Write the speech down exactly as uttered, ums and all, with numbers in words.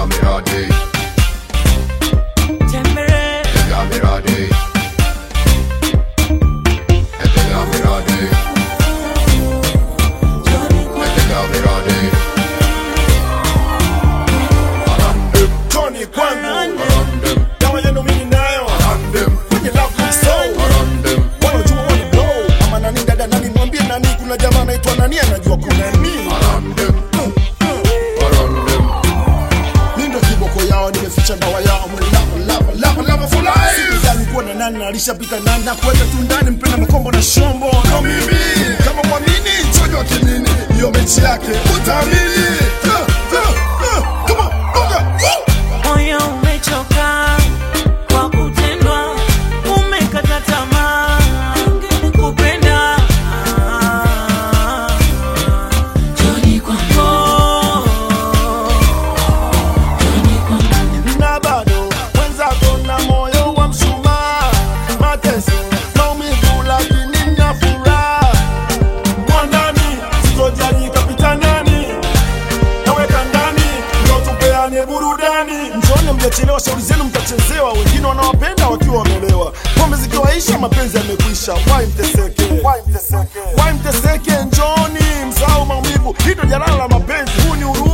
miradi Tembere Etega miradi Etega miradi Etega miradi Arandem Tony kwangu Arandem Dawa yenu mimi nayo Arandem Kwenye love my soul Arandem Wanajua wani blow Ama nani dada nani mwambie nani kuna jamaa naitwa nani anajua kuna nini Arandem Arandem Nindo kiboko yao nimeficha ndawa yao Lava lava lava lava for life Sisi alikuwa na nani na alishapita nani na kuweka tu ndani mpenda makombo na shombo No mimi kama mwamini chojo kinini hiyo mechi yake utamini Come on moyo umechoka kwa kutendwa, umekata tamaa kupenda. Joni kwangu, Joni kwangu, na bado wenzako na moyo wa mshumaa, mateso maumivu lakini na furaha. Mwandani sitojali kapita nani, naweka ndani ndio tupeane burudani. Njoni mjachelewa, shauri zenu mtachezewa, wengine wanawapenda wakiwa wamelewa. Pombe zikiwaisha mapenzi yamekwisha, why mteseke, why mteseke, why mteseke. Njoni msahau maumivu, hilo jalala la mapenzi, huu ni